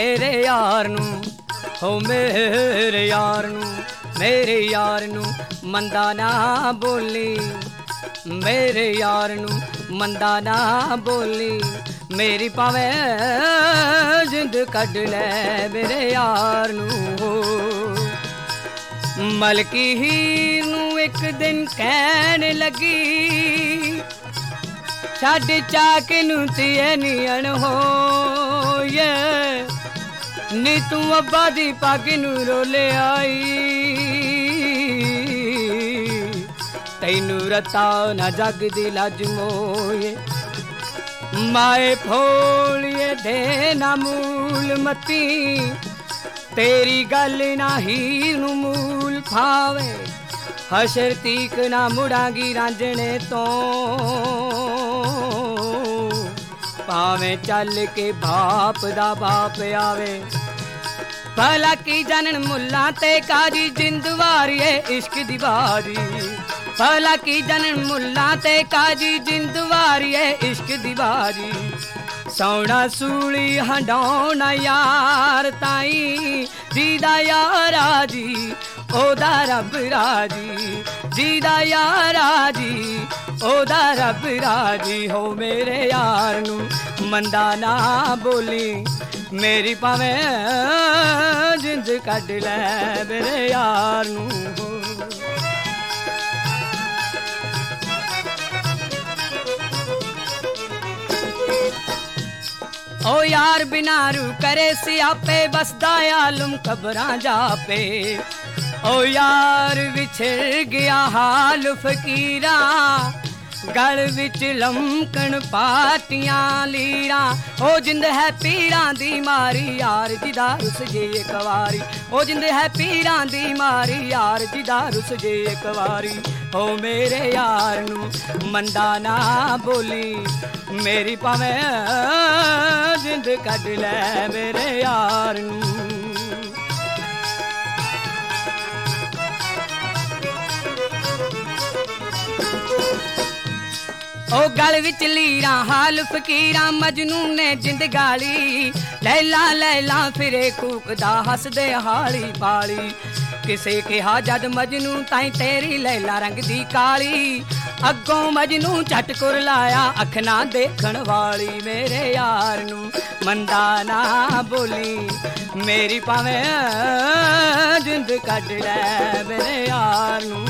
मेरे यार नू हो मेरे यार नू मंदा ना बोली मेरे यार नू मंदा ना बोली मेरी पावे जिंद कढ ले मेरे यार नू मलकी हीर नू एक दिन कहन लगी छड़ चाक नू तिए नीअण हो ये नी तू अब्बा दी पग नू रोले आई तैनू रता ना जग दी लज मोए माए फोलिए दे ना मूल मती तेरी गल ना हीर नू मूल फावे हशर तीक ना मुड़ांगी रांझने तो भावें चल के बाप दा बाप आवे भला की जानन मुल्ला ते काजी जिंदवारी इश्क दी बारी भला की जानन मुल्ला ते काजी जिंदवारी इश्क दी बारी सौना सूली हंडौना यार ताई जीदा यारा जी ओदा रब राजी जीदा यारा जी ओदा रब राजी हो मेरे यार नू मंदा ना बोली मेरी पावे जिंद कढ ले मेरे यार नू ओ यार बिना रू करे सियापे बसदा आलम कबरां जापे ओ यार विछड़ गया हाल फकीरा गल विच लमकन पाटियां लीरा ओ जिंद है पीरां दी मारी यार जिदा रुस जे एक वारी ओ जिंद है पीरां दी मारी यार जिदा रुस जे एक वारी ओ मेरे यार नू मंदा ना बोली मेरी पावे जिंद कढ ले मेरे यार नू ओ गल विच लीरा हाल फकीरा मजनू ने जिंद गाली लैला लैला फिरे कूकदा हसदे हाली पाली किसे कहा जद मजनू ताई तेरी लैला रंग दी काली अगों मजनू झट कुर लाया अख ना देखण वाली मेरे यार नू मंदा ना बोली मेरी पावे जिंद कढ ले मेरे यार नू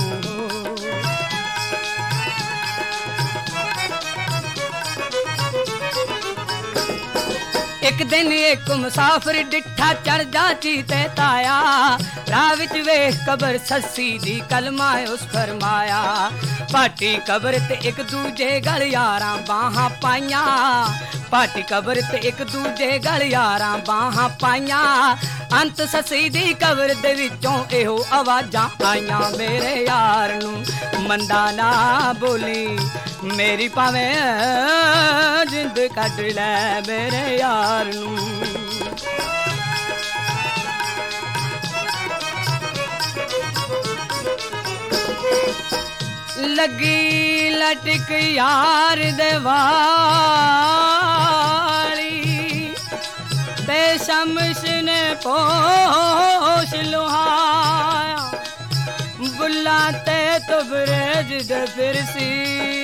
एक दिन एक मुसाफिर डिठा चढ़ जाची ते ताया राह विच वेख कबर सस्सी दी कलमा उस फरमाया पाटी कबर ते एक दूजे गल यारां बाहां पाइयां पाटी कबर ते एक दूजे गल यारां बाहां पाइयां अंत सस्सी दी कबर दे विचों एहो आवाजां आइयां मेरे यार नू मंदा ना बोली मेरी पावे जिंद कढ ले मेरे यार नू लगी लटक यार दे वाली ते शमश ने पोश लुहाया बुला ते तो ब्रज दे फिरसी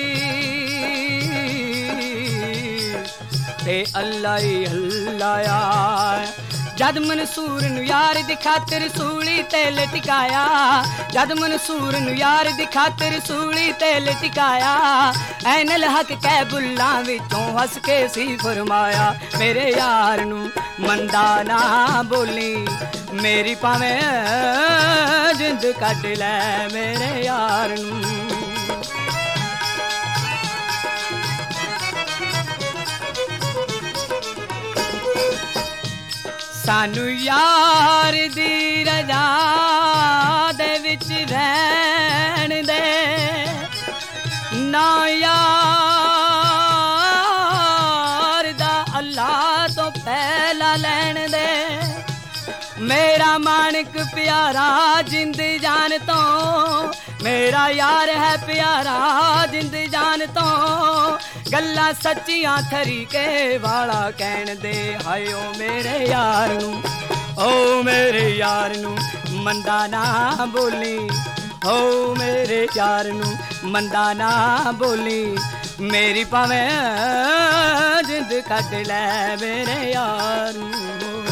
ते अल्लाह ही अल्लाह जद मनसूर नू यार दी खातिर सूली ते लटकाया जद मनसूर नू यार दी खातिर सूली ते लटकाया ऐनल हक कै बुल्लां विचों हस के सी फरमाया मेरे यार नू मंदा ना बोली मेरी पावे जिंद कढ ले मेरे यार नू सानू यार दी रजा दे विच रहन दे ना यार दा अल्लाह तो पहला लैन दे मेरा मानक प्यारा जिंद जान तो मेरा यार है प्यारा जिंद जान तो गल्ला सच्चियां थरी के वाला कहन दे हाय ओ मेरे यार नू ओ मेरे यार नू मंदा ना बोली ओ मेरे यार नू मंदा ना बोली मेरी भावें जिंद कट लै मेरे यार नू